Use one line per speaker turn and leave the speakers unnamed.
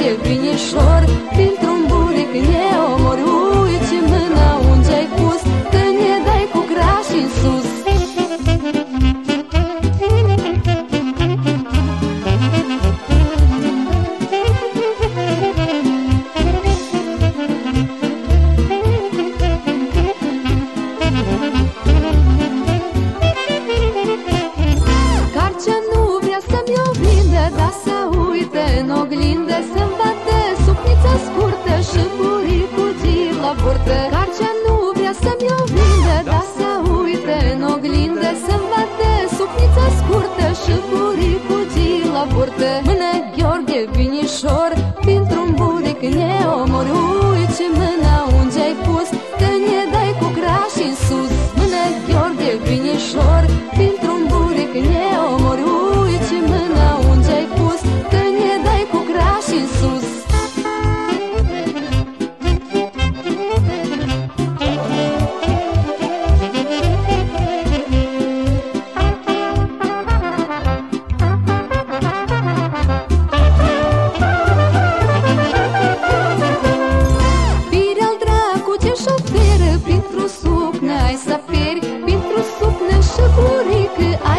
binișor, dintr-un buric ne omori. Uite mâna unde ai pus, că ne dai cu grașii în sus. Carcea nu vrea să-mi oblindă, dar să uite în oglindă, să-mi bate sufnița scurtă și buricul la burtă. Carcea nu vrea să-mi oblindă, dar să uite în oglindă, să-mi bate sufnița scurtă și buricul la burtă. Mână Gheorghe binișor, dintr-un buric ne omori. Uite mâna unde ai pus, că ne dai cu grașii în sus. Mână Gheorghe binișor, dintr-un buric ne omori. Uite mâna unde ai pus, că ne dai cu grașii în sus. Printr-o sufnă ai să pieri, printr-o sufnă și burică